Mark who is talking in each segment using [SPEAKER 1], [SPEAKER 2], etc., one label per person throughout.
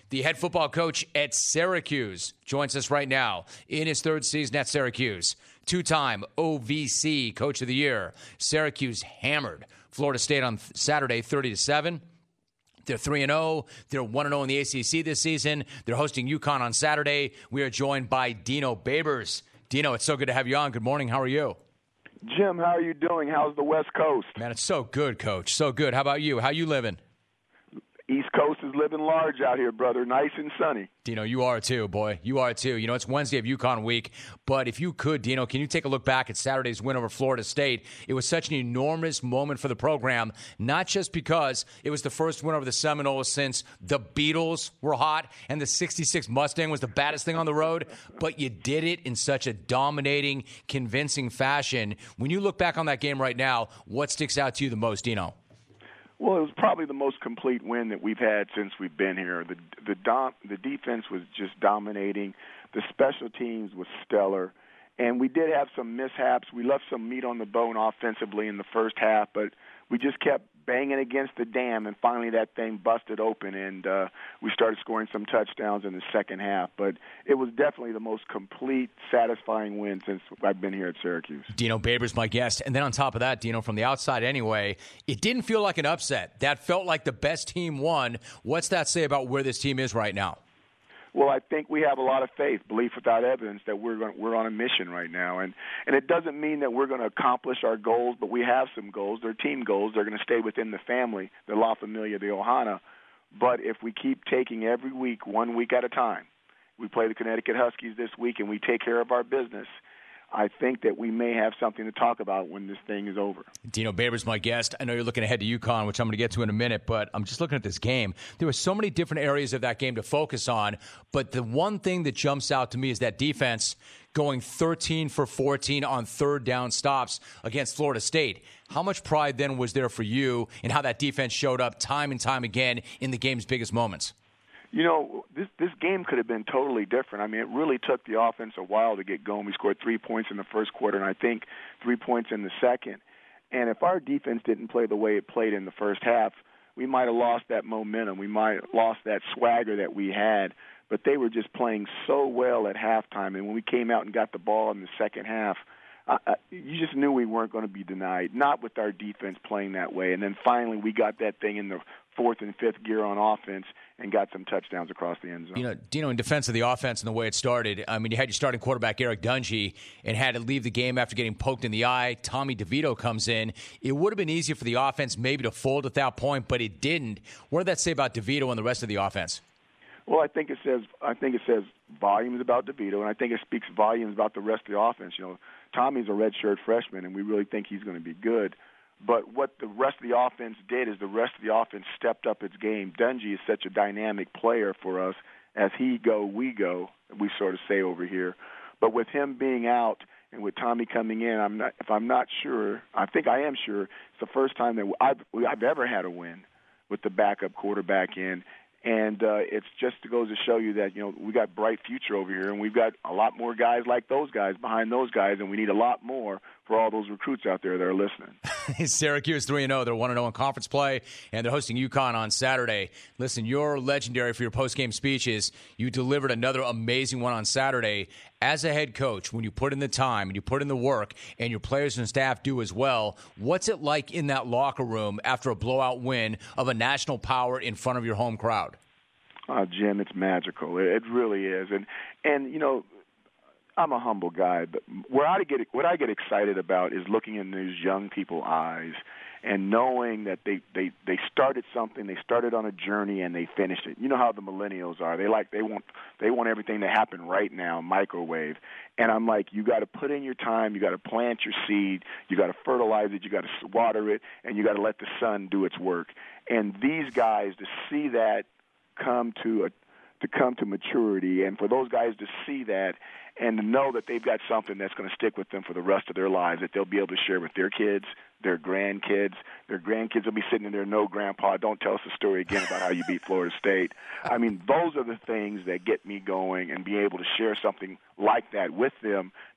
[SPEAKER 1] the head football coach at Syracuse, joins us right now in his third season at Syracuse. Two-time OVC Coach of the Year. Syracuse hammered Florida State on Saturday, 30-7. They're 3-0. They're 1-0 in the ACC this season. They're hosting UConn on Saturday. We are joined by Dino Babers. Dino, it's so good to have you on. Good morning. How are you?
[SPEAKER 2] Jim, how are you doing? How's the West Coast?
[SPEAKER 1] Man, it's so good, Coach. So good. How about you? How you living?
[SPEAKER 2] East Coast is living large out here, brother. Nice and sunny.
[SPEAKER 1] Dino, you are too, boy. You are too. You know, it's Wednesday of UConn week, but if you could, Dino, can you take a look back at Saturday's win over Florida State? It was such an enormous moment for the program, not just because it was the first win over the Seminoles since the Beatles were hot and the 66 Mustang was the baddest thing on the road, but you did it in such a dominating, convincing fashion. When you look back on that game right now, what sticks out to you the most, Dino?
[SPEAKER 2] Well, it was probably the most complete win that we've had since we've been here. The defense was just dominating. The special teams was stellar. And we did have some mishaps. We left some meat on the bone offensively in the first half, but we just kept banging against the dam, and finally that thing busted open, and we started scoring some touchdowns in the second half. But it was definitely the most complete, satisfying win since I've been here at Syracuse.
[SPEAKER 1] Dino Babers, my guest. And then on top of that, Dino, from the outside anyway, it didn't feel like an upset. That felt like the best team won. What's that say about where this team is right now?
[SPEAKER 2] Well, I think we have a lot of faith, belief without evidence, that we're on a mission right now. And it doesn't mean that we're going to accomplish our goals, but we have some goals. They're team goals. They're going to stay within the family, the La Familia, the Ohana. But if we keep taking every week, 1 week at a time, we play the Connecticut Huskies this week and we take care of our business, I think that we may have something to talk about when this thing is over.
[SPEAKER 1] Dino Babers, my guest. I know you're looking ahead to UConn, which I'm going to get to in a minute, but I'm just looking at this game. There were so many different areas of that game to focus on, but the one thing that jumps out to me is that defense going 13 for 14 on third down stops against Florida State. How much pride then was there for you in how that defense showed up time and time again in the game's biggest moments?
[SPEAKER 2] You know, this game could have been totally different. I mean, it really took the offense a while to get going. We scored 3 points in the first quarter, and I think 3 points in the second. And if our defense didn't play the way it played in the first half, we might have lost that momentum. We might have lost that swagger that we had. But they were just playing so well at halftime. And when we came out and got the ball in the second half, you just knew we weren't going to be denied, not with our defense playing that way. And then finally we got that thing in the fourth and fifth gear on offense and got some touchdowns across the end zone.
[SPEAKER 1] You know, Dino, in defense of the offense and the way it started, I mean, you had your starting quarterback, Eric Dungy, and had to leave the game after getting poked in the eye. Tommy DeVito comes in. It would have been easier for the offense maybe to fold at that point, but it didn't. What did that say about DeVito and the rest of the offense?
[SPEAKER 2] Well, I think it says volumes about DeVito, and I think it speaks volumes about the rest of the offense. You know, Tommy's a redshirt freshman, and we really think he's going to be good. But what the rest of the offense did is the rest of the offense stepped up its game. Dungy is such a dynamic player for us. As he go, we go, we sort of say over here. But with him being out and with Tommy coming in, I'm not sure. I think I am sure it's the first time that I've ever had a win with the backup quarterback in. And it's just goes to show you that, you know, we got bright future over here, and we've got a lot more guys like those guys behind those guys, and we need a lot more for all those recruits out there that are listening.
[SPEAKER 1] Syracuse 3-0. They're 1-0 in conference play, and they're hosting UConn on Saturday. Listen, you're legendary for your post-game speeches. You delivered another amazing one on Saturday. As a head coach, when you put in the time and you put in the work and your players and staff do as well, what's it like in that locker room after a blowout win of a national power in front of your home crowd?
[SPEAKER 2] Jim, it's magical. It really is. And you know, I'm a humble guy, but what I get excited about is looking in these young people's eyes and knowing that they started something, they started on a journey, and they finished it. You know how the millennials are. They want everything to happen right now, microwave. And I'm like, you got to put in your time, you got to plant your seed, you got to fertilize it, you got to water it, and you got to let the sun do its work. And these guys, to see that come to maturity, and for those guys to see that and to know that they've got something that's going to stick with them for the rest of their lives, that they'll be able to share with their kids, their grandkids. Their grandkids will be sitting in there, no, Grandpa, don't tell us the story again about how you beat Florida State. I mean, those are the things that get me going, and be able to share something like that with them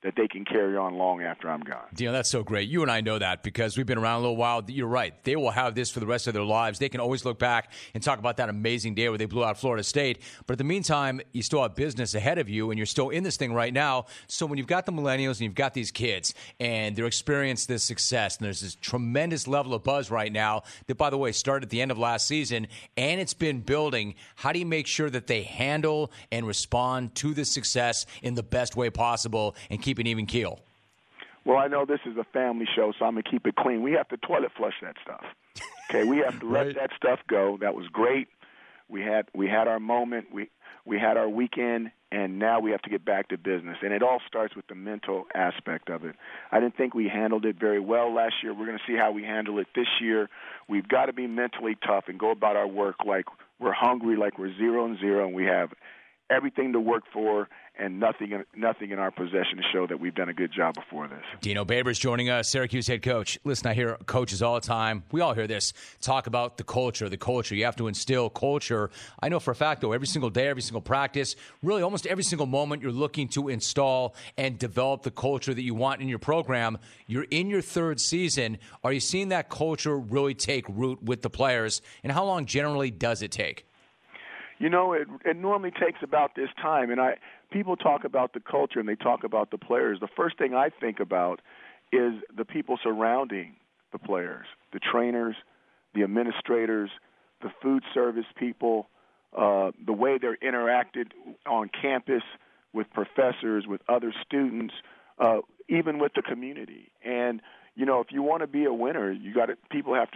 [SPEAKER 2] that they can carry on long after I'm gone.
[SPEAKER 1] Dino, that's so great. You and I know that because we've been around a little while. You're right. They will have this for the rest of their lives. They can always look back and talk about that amazing day where they blew out Florida State. But in the meantime, you still have business ahead of you, and you're still in this thing right now. So when you've got the millennials and you've got these kids, and they're experiencing this success, and there's this tremendous level of buzz right now that, by the way, started at the end of last season, and it's been building. How do you make sure that they handle and respond to this success in the best way possible and keep an even keel?
[SPEAKER 2] Well, I know this is a family show, so I'm going to keep it clean. We have to toilet flush that stuff. Okay, we have to let that stuff go. That was great. We had our moment. We had our weekend, and now we have to get back to business. And it all starts with the mental aspect of it. I didn't think we handled it very well last year. We're going to see how we handle it this year. We've got to be mentally tough and go about our work like we're hungry, like we're 0-0, and we have everything to work for and nothing in our possession to show that we've done a good job before this.
[SPEAKER 1] Dino Babers joining us, Syracuse head coach. Listen, I hear coaches all the time. We all hear this. Talk about the culture. You have to instill culture. I know for a fact, though, every single day, every single practice, really almost every single moment, you're looking to install and develop the culture that you want in your program. You're in your third season. Are you seeing that culture really take root with the players? And how long generally does it take?
[SPEAKER 2] You know, it normally takes about this time, and people talk about the culture and they talk about the players. The first thing I think about is the people surrounding the players, the trainers, the administrators, the food service people, the way they're interacted on campus with professors, with other students, even with the community. And you know, if you want to be a winner, people have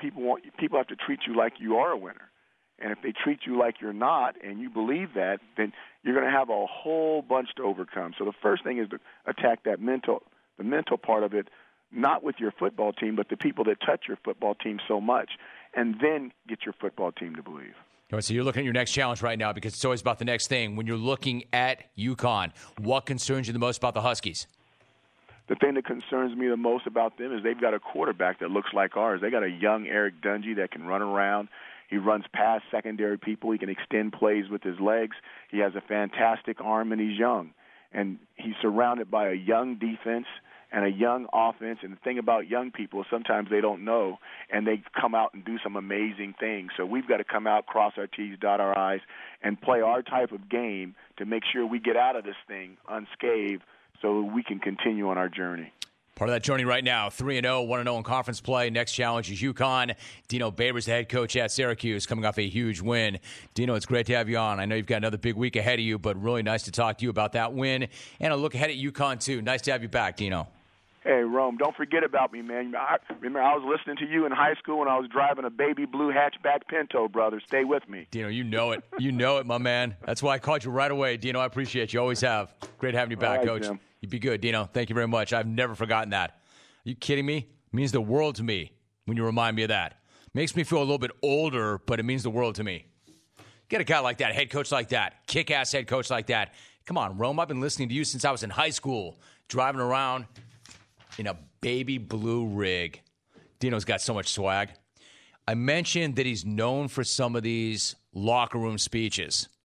[SPEAKER 2] to treat you like you are a winner. And if they treat you like you're not and you believe that, then you're going to have a whole bunch to overcome. So the first thing is to attack the mental part of it, not with your football team, but the people that touch your football team so much, and then get your football team to believe.
[SPEAKER 1] All right, so you're looking at your next challenge right now because it's always about the next thing. When you're looking at UConn, what concerns you the most about the Huskies?
[SPEAKER 2] The thing that concerns me the most about them is they've got a quarterback that looks like ours. They got a young Eric Dungy that can run around. He runs past secondary people. He can extend plays with his legs. He has a fantastic arm, and he's young. And he's surrounded by a young defense and a young offense. And the thing about young people, sometimes they don't know, and they come out and do some amazing things. So we've got to come out, cross our T's, dot our I's, and play our type of game to make sure we get out of this thing unscathed so we can continue on our journey.
[SPEAKER 1] Part of that journey right now, 3-0, 1-0 in conference play. Next challenge is UConn. Dino Babers, the head coach at Syracuse, coming off a huge win. Dino, it's great to have you on. I know you've got another big week ahead of you, but really nice to talk to you about that win. And a look ahead at UConn, too. Nice to have you back, Dino.
[SPEAKER 2] Hey, Rome, don't forget about me, man. Remember, I was listening to you in high school when I was driving a baby blue hatchback Pinto, brother. Stay with me.
[SPEAKER 1] Dino, you know it. You know it, my man. That's why I called you right away. Dino, I appreciate you. Always have. Great having you back,
[SPEAKER 2] right,
[SPEAKER 1] Coach.
[SPEAKER 2] Jim.
[SPEAKER 1] You be good, Dino. Thank you very much. I've never forgotten that. Are you kidding me? It means the world to me when you remind me of that. Makes me feel a little bit older, but it means the world to me. Get a guy like that, head coach like that, kick-ass head coach like that. Come on, Rome, I've been listening to you since I was in high school, driving around in a baby blue rig. Dino's got so much swag. I mentioned that he's known for some of these locker room speeches.